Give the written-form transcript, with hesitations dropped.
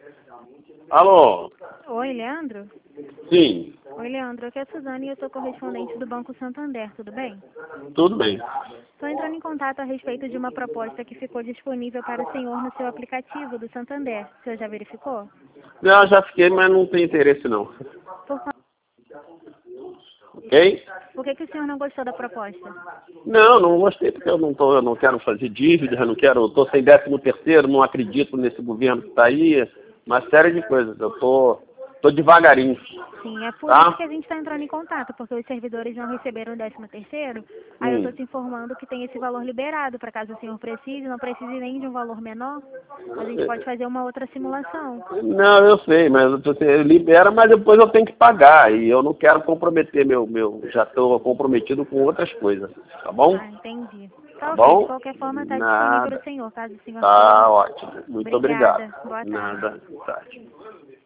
Alô? Oi, Leandro? Sim, Oi, Leandro. Aqui é a Suzane e eu sou correspondente do Banco Santander, tudo bem? tudo bem. Estou entrando em contato a respeito de uma proposta que ficou disponível para o senhor no seu aplicativo do Santander. O senhor já verificou? Eu já fiquei, mas não tem interesse não. Por, qua- Ok? Por que o senhor não gostou da proposta? Não, não gostei porque eu não quero fazer dívidas, eu não quero, eu tô sem 13º, não acredito nesse governo que está aí, uma série de coisas. Eu tô devagarinho, Sim, é por isso tá? que a gente está entrando em contato, porque os servidores não receberam o 13º. Aí eu estou Hum. te informando que tem esse valor liberado, para caso o senhor precise, não precise nem de um valor menor, a gente pode fazer uma outra simulação. Não, eu sei, mas você libera, mas depois eu tenho que pagar. E eu não quero comprometer já estou comprometido com outras coisas, tá bom? Ah, entendi. Tá Tá ok, de bom? qualquer forma está disponível o Nada. senhor, caso o senhor queira. Tá ótimo. Muito obrigado. Obrigada, boa tarde. Nada. Tá.